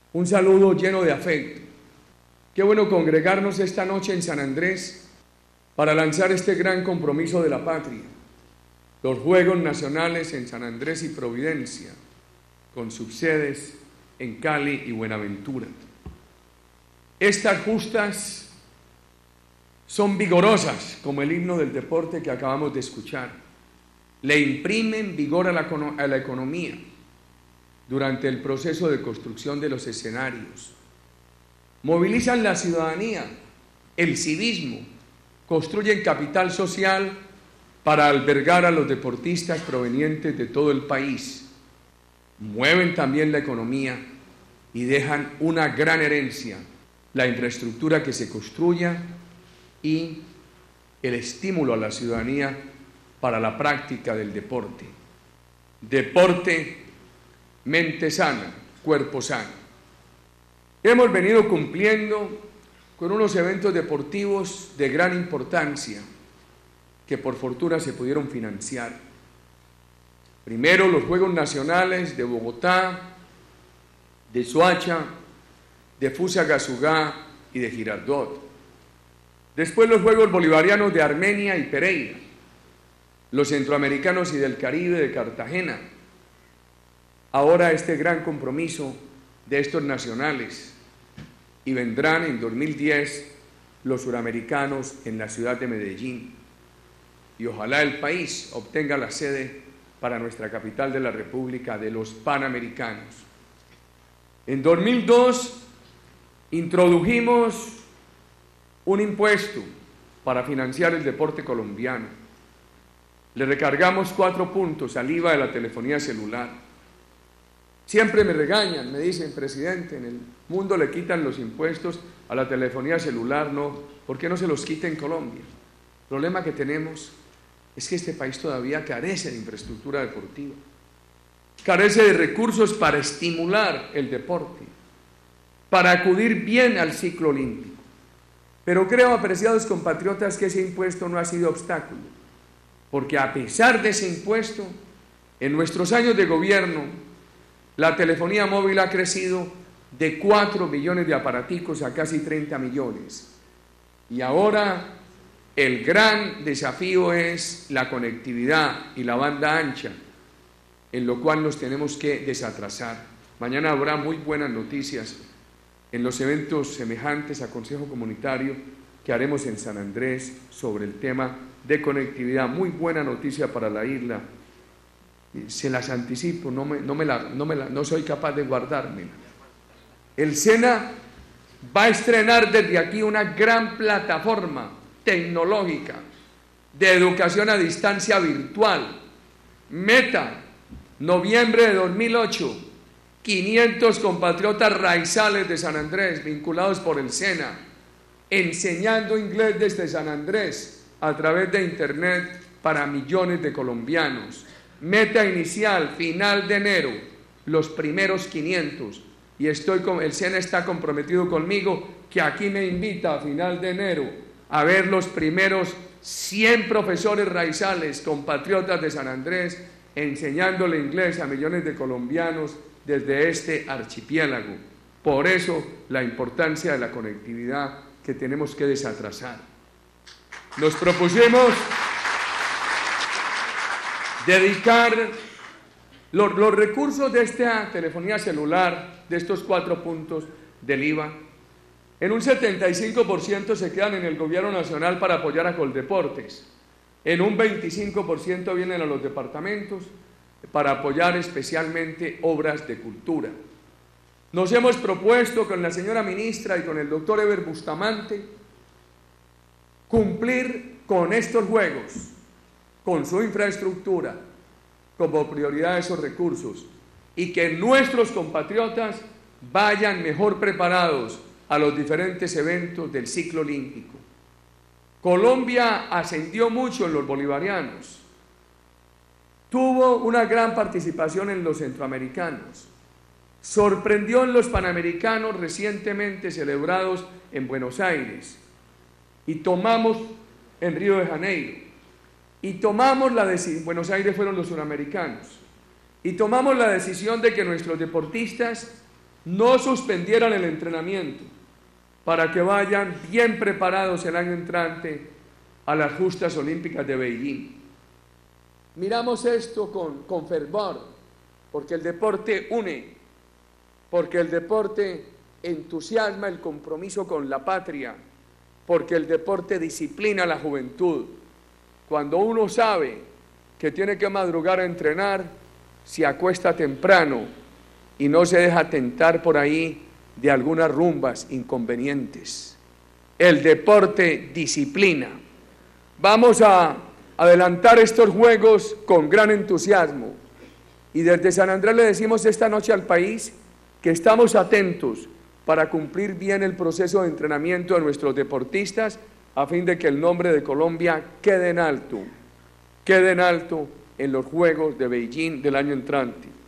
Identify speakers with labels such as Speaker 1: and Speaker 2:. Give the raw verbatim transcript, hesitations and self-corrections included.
Speaker 1: Un saludo lleno de afecto. Qué bueno congregarnos esta noche en San Andrés para lanzar este gran compromiso de la patria, los Juegos Nacionales en San Andrés y Providencia, con subsedes en Cali y Buenaventura. Estas justas son vigorosas, como el himno del deporte que acabamos de escuchar. Le imprimen vigor a la, a la economía durante el proceso de construcción de los escenarios. Movilizan la ciudadanía, el civismo, construyen capital social para albergar a los deportistas provenientes de todo el país. Mueven también la economía y dejan una gran herencia, la infraestructura que se construya y el estímulo a la ciudadanía para la práctica del deporte. Deporte, mente sana, cuerpo sano. Hemos venido cumpliendo con unos eventos deportivos de gran importancia que por fortuna se pudieron financiar. Primero los Juegos Nacionales de Bogotá, de Soacha, de Fusagasugá y de Girardot. Después los Juegos Bolivarianos de Armenia y Pereira, los Centroamericanos y del Caribe de Cartagena. Ahora este gran compromiso de estos nacionales, y vendrán en dos mil diez los suramericanos en la ciudad de Medellín, y ojalá el país obtenga la sede para nuestra capital de la República de los Panamericanos. En dos mil dos introdujimos un impuesto para financiar el deporte colombiano. Le recargamos cuatro puntos al I V A de la telefonía celular. Siempre me regañan, me dicen, presidente, en el mundo le quitan los impuestos a la telefonía celular, no, ¿por qué no se los quita en Colombia? El problema que tenemos es que este país todavía carece de infraestructura deportiva, carece de recursos para estimular el deporte, para acudir bien al ciclo olímpico. Pero creo, apreciados compatriotas, que ese impuesto no ha sido obstáculo, porque a pesar de ese impuesto, en nuestros años de gobierno, la telefonía móvil ha crecido de cuatro millones de aparaticos a casi treinta millones. Y ahora el gran desafío es la conectividad y la banda ancha, en lo cual nos tenemos que desatrasar. Mañana habrá muy buenas noticias en los eventos semejantes a Consejo Comunitario que haremos en San Andrés sobre el tema de conectividad. Muy buena noticia para la isla. Se las anticipo, no, me, no, me la, no, me la, no soy capaz de guardármela. El SENA va a estrenar desde aquí una gran plataforma tecnológica de educación a distancia virtual. Meta, noviembre de dos mil ocho, quinientos compatriotas raizales de San Andrés vinculados por el SENA, enseñando inglés desde San Andrés a través de internet para millones de colombianos. Meta inicial, final de enero, los primeros quinientos. Y estoy con, el SENA está comprometido conmigo que aquí me invita a final de enero a ver los primeros cien profesores raizales, compatriotas de San Andrés, enseñándole inglés a millones de colombianos desde este archipiélago. Por eso la importancia de la conectividad que tenemos que desatrasar. Nos propusimos dedicar los, los recursos de esta telefonía celular, de estos cuatro puntos del I V A, en un setenta y cinco por ciento se quedan en el gobierno nacional para apoyar a Coldeportes, en un veinticinco por ciento vienen a los departamentos para apoyar especialmente obras de cultura. Nos hemos propuesto con la señora ministra y con el doctor Eber Bustamante cumplir con estos juegos, con su infraestructura, como prioridad de esos recursos, y que nuestros compatriotas vayan mejor preparados a los diferentes eventos del ciclo olímpico. Colombia ascendió mucho en los bolivarianos, tuvo una gran participación en los centroamericanos, sorprendió en los panamericanos recientemente celebrados en Buenos Aires, y tomamos en Río de Janeiro, y tomamos la decisión, Buenos Aires fueron los suramericanos, y tomamos la decisión de que nuestros deportistas no suspendieran el entrenamiento para que vayan bien preparados el año entrante a las justas olímpicas de Beijing. Miramos esto con, con fervor, porque el deporte une, porque el deporte entusiasma el compromiso con la patria, porque el deporte disciplina a la juventud. Cuando uno sabe que tiene que madrugar a entrenar, se acuesta temprano y no se deja tentar por ahí de algunas rumbas inconvenientes. El deporte disciplina. Vamos a adelantar estos Juegos con gran entusiasmo y desde San Andrés le decimos esta noche al país que estamos atentos para cumplir bien el proceso de entrenamiento de nuestros deportistas a fin de que el nombre de Colombia quede en alto, quede en alto en los Juegos de Beijing del año entrante.